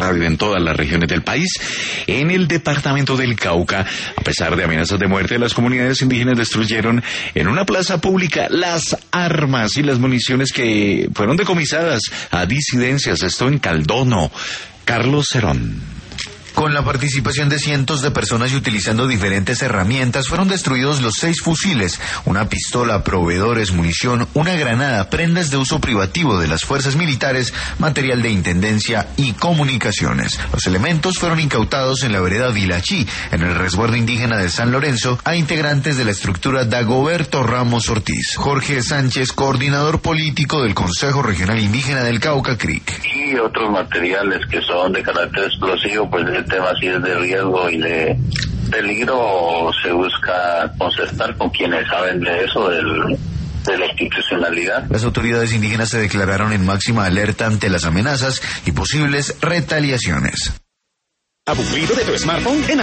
Radio en todas las regiones del país. En el departamento del Cauca, a pesar de amenazas de muerte, las comunidades indígenas destruyeron en una plaza pública las armas y las municiones que fueron decomisadas a disidencias. Esto en Caldono. Carlos Cerón. Con la participación de cientos de personas y utilizando diferentes herramientas, fueron destruidos los 6 fusiles, una pistola, proveedores, munición, una granada, prendas de uso privativo de las fuerzas militares, material de intendencia y comunicaciones. Los elementos fueron incautados en la vereda Vilachí, en el resguardo indígena de San Lorenzo, a integrantes de la estructura Dagoberto Ramos Ortiz. Jorge Sánchez, coordinador político del Consejo Regional Indígena del Cauca, CRIC. Y otros materiales que son de carácter explosivo, pues el tema sí es de riesgo y de peligro. Se busca concertar con quienes saben de eso, de la institucionalidad. Las autoridades indígenas se declararon en máxima alerta ante las amenazas y posibles retaliaciones. ¿Aburrido de tu smartphone?